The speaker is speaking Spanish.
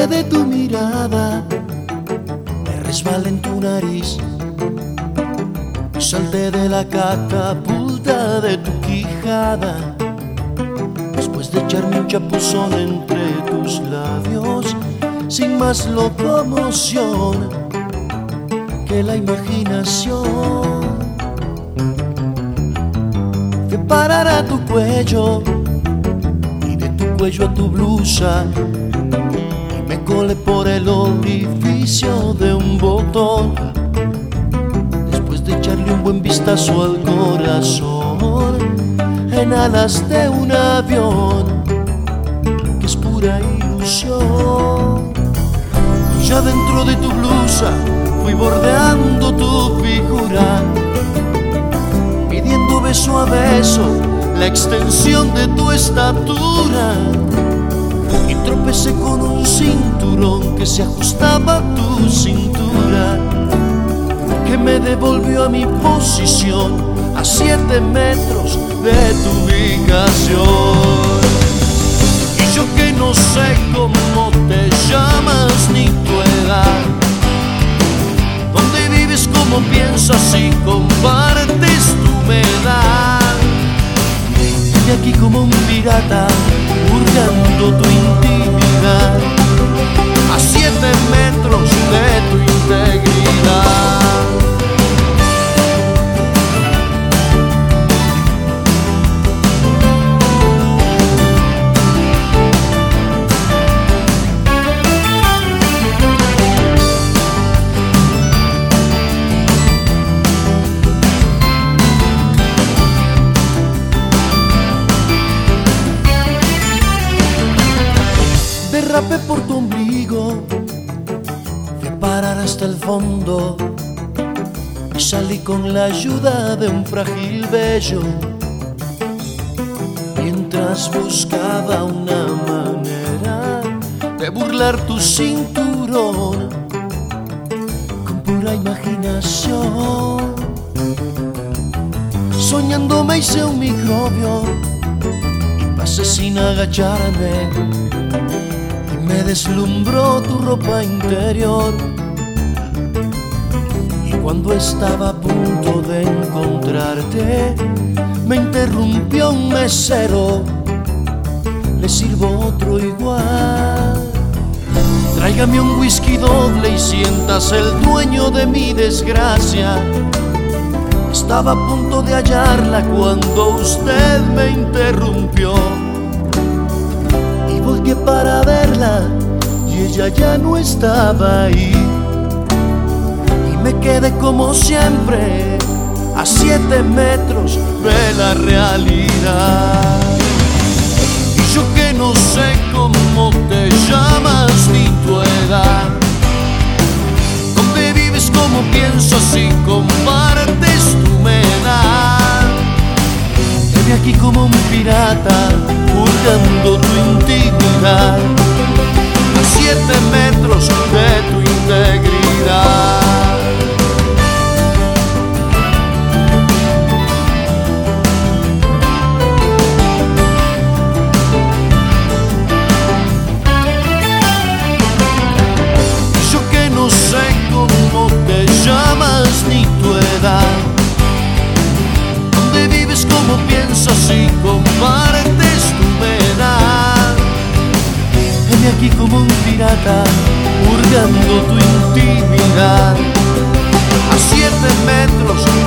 toque de tu mirada me resbala en tu nariz y salté de la catapulta de tu quijada. Después de echarme un chapuzón entre tus labios, sin más locomoción que la imaginación, fui a parar a tu cuello y de tu cuello a tu blusa, y me colé por el orificio de un botón. Después de echarle un buen vistazo al corazón, en alas de un avión que es pura ilusión. Ya dentro de tu blusa fui bordeando tu figura, pidiendo beso a beso la extensión de tu estatura, y tropecé con un cinturón que se ajustaba a tu cintura, que me devolvió a mi posición a 7 metros de tu ubicación. Y yo que no sé cómo te llamas ni tu edad, dónde vives, cómo piensas y compartes tu humedad. Y aquí como un pirata hurgando tu intimidad, a 7 metros de tu integridad. Derrapé por tu ombligo, fui a parar hasta el fondo y salí con la ayuda de un frágil vello, mientras buscaba una manera de burlar tu cinturón con pura imaginación. Soñando me hice un microbio y pasé sin agacharme, me deslumbró tu ropa interior, y cuando estaba a punto de encontrarte me interrumpió un mesero. Le sirvo otro igual. Tráigame un whisky doble y siéntase el dueño de mi desgracia. Estaba a punto de hallarla cuando usted me interrumpió. Volteé para verla y ella ya no estaba ahí, y me quedé como siempre a 7 metros de la realidad. Y yo que no sé cómo te llamas ni tu edad, dónde vives, cómo piensas y compartes tu humedad. Te vi aquí como un pirata hurgando tu intimidad, a 7 metros de tu integridad. Yo que no sé cómo te llamas ni tu edad, dónde vives, cómo piensas y compartes tu humedad. Heme aquí como un pirata hurgando tu intimidad, a 7 metros